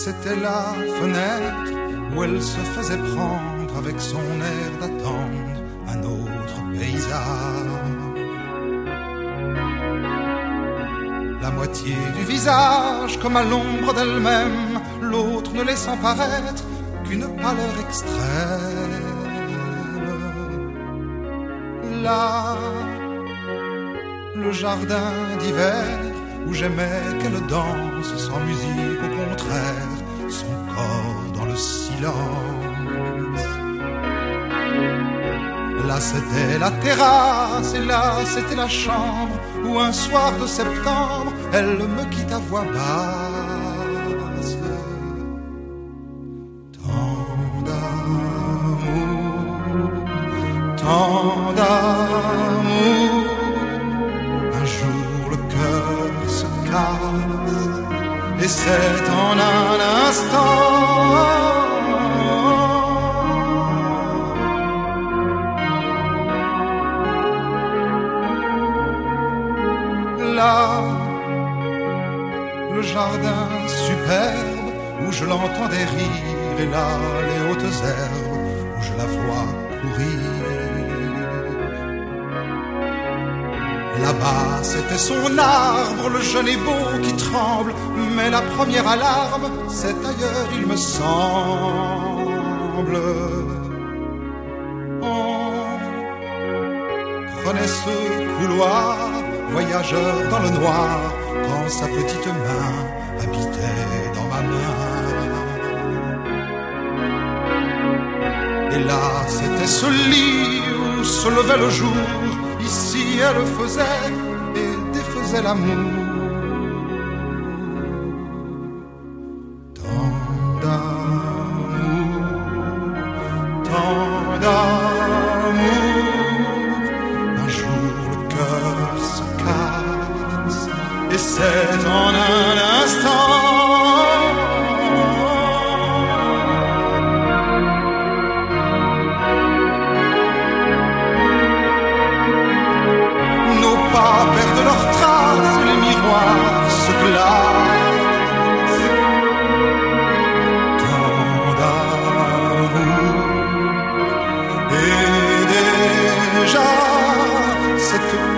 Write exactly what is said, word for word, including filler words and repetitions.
c'était la fenêtre où elle se faisait prendre avec son air d'attendre un autre paysage. La moitié du visage comme à l'ombre d'elle-même, l'autre ne laissant paraître qu'une pâleur extrême. Là, le jardin d'hiver où j'aimais qu'elle danse sans musique, au contraire, son corps dans le silence. Là c'était la terrasse et là c'était la chambre où un soir de septembre elle me quitte à voix basse. Tant d'amour, tant d'amour, un jour le cœur se casse et c'est en un instant. Là, le jardin superbe où je l'entendais rire, et là les hautes herbes où je la vois courir. Là-bas c'était son arbre, le jeune et beau qui tremble, mais la première alarme c'est ailleurs il me semble. On prenait ce couloir, voyageur dans le noir, quand sa petite main habitait dans ma main. Et là, c'était ce lit où se levait le jour, ici elle faisait et défaisait l'amour. Tant d'amour, tant d'amour, un jour le cœur se casse et c'est en un instant. Nos pas perdent leurs traces, les miroirs se glacent. Tant d'amour et déjà cette